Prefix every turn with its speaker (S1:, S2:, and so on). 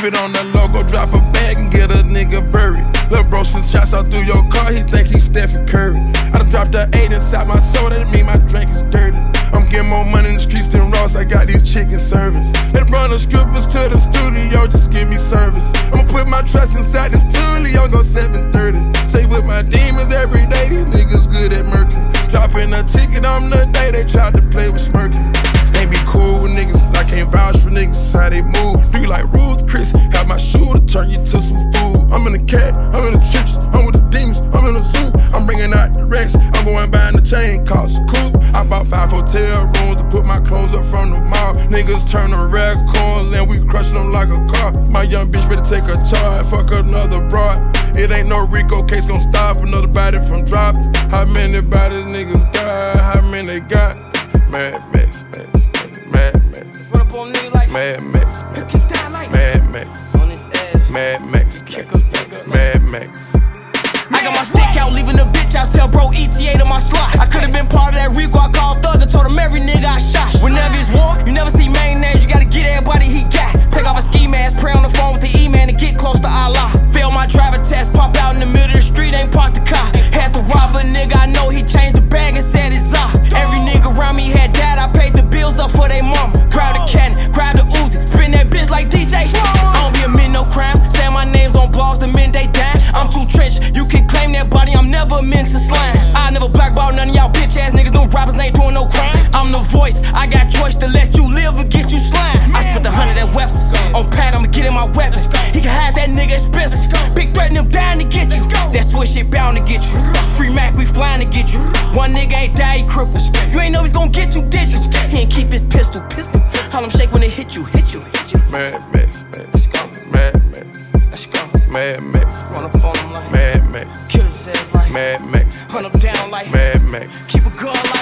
S1: it on the logo, drop a bag and get a nigga buried. Lil' bro, since shots out through your car, he think he Stephen Curry. I done dropped the 8 inside my soul, that mean my drink is dirty. I'm getting more money in the streets than Ross, I got these chicken servers. They run the strippers to the studio, just give me service. I'ma put my trust inside this studio, go 730. Stay with my demons every day, these niggas good at murking. Dropping a ticket on the day they tried to play with smirking. Ain't be cool with niggas, I can't vouch for niggas, how they move. Do you like Ruth Chris? Have my shooter turn you to some food. I'm in the cat, I'm in the trenches, I'm with the demons, I'm in the zoo. I'm bringing out the racks, I'm going buying the chain, cost a coupe. I bought 5 hotel rooms to put my clothes up from the mall. Niggas turn to raccoons and we crush them like a car. My young bitch ready to take a charge, fuck another broad. It ain't no Rico case gon' stop another body from dropping. How many bodies niggas got? How many they got? Mad Max, Mad Max.
S2: Run up on niggas like
S1: Mad Max,
S2: like
S1: Mad Max,
S2: on his ass.
S1: Mad Max, Mad Max.
S2: I got my stick out, leaving the bitch out, tell bro ETA to my slot. I could've been part of that Rico, I called Thug and told him every nigga I shot. Whenever it's war, you never see main names, you gotta get everybody he got. Take off a ski mask, pray on the phone with the E-man to get close to Allah. Fail my driver test, pop out in the middle of the street, ain't parked the car. Had to rob a nigga, I know he changed the bag and said it's off. Every nigga around me had died, I paid the bills up for they mama. Grab the cannon, grab the Uzi, spin that bitch like DJ. I don't be admitting no crimes, saying my name's on blogs, the men they dying. I'm too trench, you can claim that body, I'm never meant to slime. I never blackball none of y'all bitch ass niggas, them rappers ain't doing no crime. I'm the voice, I got choice to let you live or get you slime. I spent 100 at weapons, on Pat I'ma get in my weapon. He can have that nigga expensive, big threat and them dying to get you. That switch shit bound to get you. Free Mac, we flying to get you. One nigga ain't die, he crippled. You ain't know he's gon' get you, did you? He ain't keep his pistol. Call him shake when it hit you.
S1: Mad Max, Mad Max, Mad Max,
S2: Run up on him like
S1: Mad Max,
S2: kill his ass like
S1: Mad Max,
S2: hunt him down like
S1: Mad Max.
S2: keep a gun like